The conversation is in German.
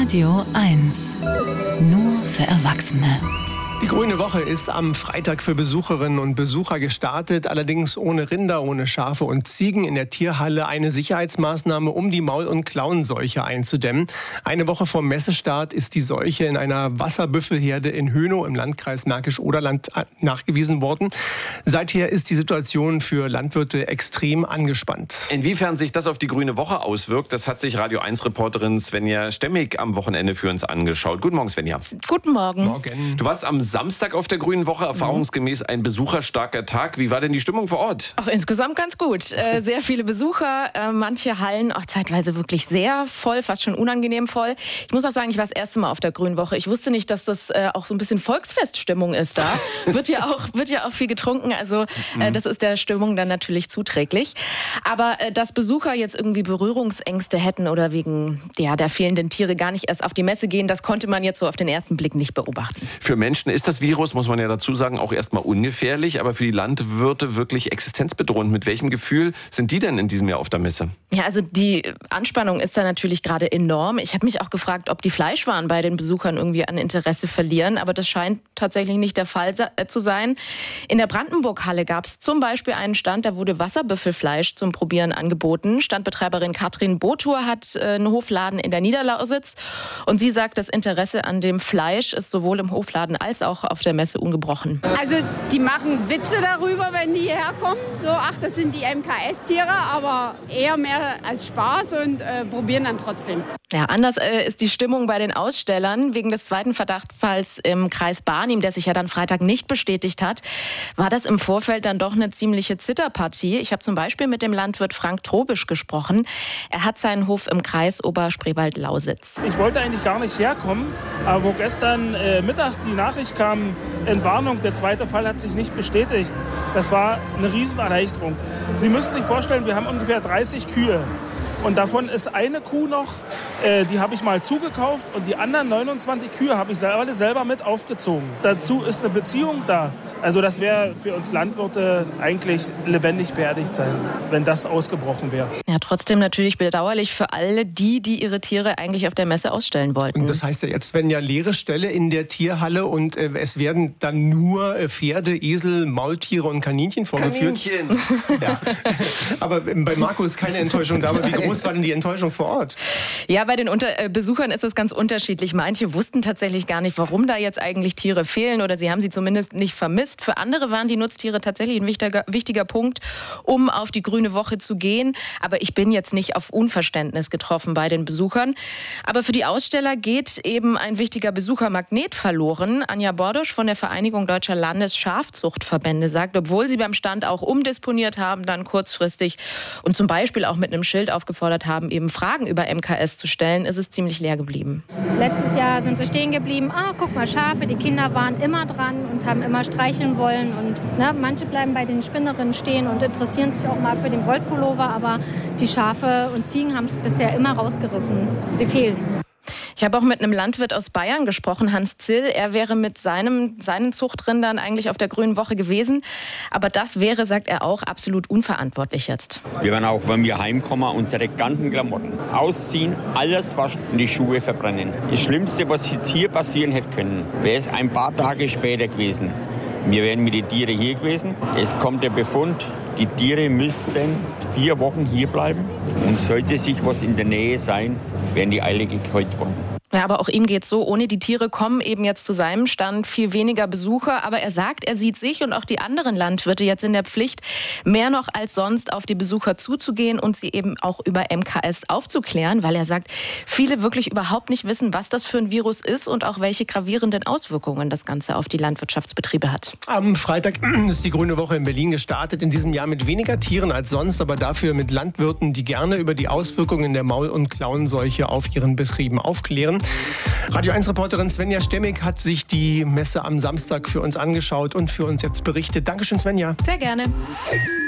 Radio 1. Nur für Erwachsene. Die Grüne Woche ist am Freitag für Besucherinnen und Besucher gestartet, allerdings ohne Rinder, ohne Schafe und Ziegen in der Tierhalle. Eine Sicherheitsmaßnahme, um die Maul- und Klauenseuche einzudämmen. Eine Woche vor Messestart ist die Seuche in einer Wasserbüffelherde in Hönow im Landkreis Märkisch-Oderland nachgewiesen worden. Seither ist die Situation für Landwirte extrem angespannt. Inwiefern sich das auf die Grüne Woche auswirkt, das hat sich Radio 1-Reporterin Svenja Stemmig am Wochenende für uns angeschaut. Guten Morgen, Svenja. Guten Morgen. Morgen. Du warst am Samstag auf der Grünen Woche, erfahrungsgemäß ein besucherstarker Tag. Wie war denn die Stimmung vor Ort? Auch insgesamt ganz gut. Sehr viele Besucher, manche Hallen auch zeitweise wirklich sehr voll, fast schon unangenehm voll. Ich muss auch sagen, ich war das erste Mal auf der Grünen Woche. Ich wusste nicht, dass das auch so ein bisschen Volksfeststimmung ist da. Wird ja auch viel getrunken, also das ist der Stimmung dann natürlich zuträglich. Aber dass Besucher jetzt irgendwie Berührungsängste hätten oder wegen der fehlenden Tiere gar nicht erst auf die Messe gehen, das konnte man jetzt so auf den ersten Blick nicht beobachten. Für Menschen ist das Virus, muss man ja dazu sagen, auch erstmal ungefährlich, aber für die Landwirte wirklich existenzbedrohend. Mit welchem Gefühl sind die denn in diesem Jahr auf der Messe? Ja, also die Anspannung ist da natürlich gerade enorm. Ich habe mich auch gefragt, ob die Fleischwaren bei den Besuchern irgendwie an Interesse verlieren, aber das scheint tatsächlich nicht der Fall zu sein. In der Brandenburg-Halle gab es zum Beispiel einen Stand, da wurde Wasserbüffelfleisch zum Probieren angeboten. Standbetreiberin Katrin Botur hat einen Hofladen in der Niederlausitz und sie sagt, das Interesse an dem Fleisch ist sowohl im Hofladen als auch auf der Messe ungebrochen. Also die machen Witze darüber, wenn die hierher kommen. So, ach, das sind die MKS-Tiere, aber eher mehr als Spaß und probieren dann trotzdem. Ja, anders ist die Stimmung bei den Ausstellern. Wegen des zweiten Verdachtsfalls im Kreis Barnim, der sich ja dann Freitag nicht bestätigt hat, war das im Vorfeld dann doch eine ziemliche Zitterpartie. Ich habe zum Beispiel mit dem Landwirt Frank Trobisch gesprochen. Er hat seinen Hof im Kreis Oberspreewald-Lausitz. Ich wollte eigentlich gar nicht herkommen, aber wo gestern Mittag die Nachricht kam, Entwarnung, der zweite Fall hat sich nicht bestätigt. Das war eine Riesenerleichterung. Sie müssen sich vorstellen, wir haben ungefähr 30 Kühe. Und davon ist eine Kuh noch, die habe ich mal zugekauft und die anderen 29 Kühe habe ich alle selber mit aufgezogen. Dazu ist eine Beziehung da. Also das wäre für uns Landwirte eigentlich lebendig beerdigt sein, wenn das ausgebrochen wäre. Ja, trotzdem natürlich bedauerlich für alle die ihre Tiere eigentlich auf der Messe ausstellen wollten. Und das heißt ja jetzt, wenn ja leere Stelle in der Tierhalle und es werden dann nur Pferde, Esel, Maultiere und Kaninchen vorgeführt. Kaninchen! Ja. Aber bei Marco ist keine Enttäuschung da. Aber wie groß war denn die Enttäuschung vor Ort? Ja, bei den Besuchern ist es ganz unterschiedlich. Manche wussten tatsächlich gar nicht, warum da jetzt eigentlich Tiere fehlen oder sie haben sie zumindest nicht vermisst. Für andere waren die Nutztiere tatsächlich ein wichtiger Punkt, um auf die Grüne Woche zu gehen. Aber ich bin jetzt nicht auf Unverständnis getroffen bei den Besuchern. Aber für die Aussteller geht eben ein wichtiger Besuchermagnet verloren. Anja Bordusch von der Vereinigung Deutscher Landesschafzuchtverbände sagt, obwohl sie beim Stand auch umdisponiert haben, dann kurzfristig und zum Beispiel auch mit einem Schild aufgefordert haben, eben Fragen über MKS zu stellen, ist es ziemlich leer geblieben. Letztes Jahr sind sie stehen geblieben, guck mal, Schafe, die Kinder waren immer dran und haben immer streicheln wollen und manche bleiben bei den Spinnerinnen stehen und interessieren sich auch mal für den Wollpullover, aber die Schafe und Ziegen haben es bisher immer rausgerissen. Sie fehlen. Ich habe auch mit einem Landwirt aus Bayern gesprochen, Hans Zill. Er wäre mit seinen Zuchtrindern eigentlich auf der Grünen Woche gewesen. Aber das wäre, sagt er auch, absolut unverantwortlich jetzt. Wir werden auch, wenn wir heimkommen, unsere ganzen Klamotten ausziehen, alles waschen und die Schuhe verbrennen. Das Schlimmste, was jetzt hier passieren hätte können, wäre es ein paar Tage später gewesen. Wir wären mit den Tieren hier gewesen. Es kommt der Befund, die Tiere müssten 4 Wochen hier bleiben. Und sollte sich was in der Nähe sein, wären die alle gekäut worden. Ja, aber auch ihm geht's so, ohne die Tiere kommen eben jetzt zu seinem Stand viel weniger Besucher. Aber er sagt, er sieht sich und auch die anderen Landwirte jetzt in der Pflicht, mehr noch als sonst auf die Besucher zuzugehen und sie eben auch über MKS aufzuklären, weil er sagt, viele wirklich überhaupt nicht wissen, was das für ein Virus ist und auch welche gravierenden Auswirkungen das Ganze auf die Landwirtschaftsbetriebe hat. Am Freitag ist die Grüne Woche in Berlin gestartet, in diesem Jahr mit weniger Tieren als sonst, aber dafür mit Landwirten, die gerne über die Auswirkungen der Maul- und Klauenseuche auf ihren Betrieben aufklären. Radio 1-Reporterin Svenja Stemmig hat sich die Messe am Samstag für uns angeschaut und für uns jetzt berichtet. Dankeschön, Svenja. Sehr gerne.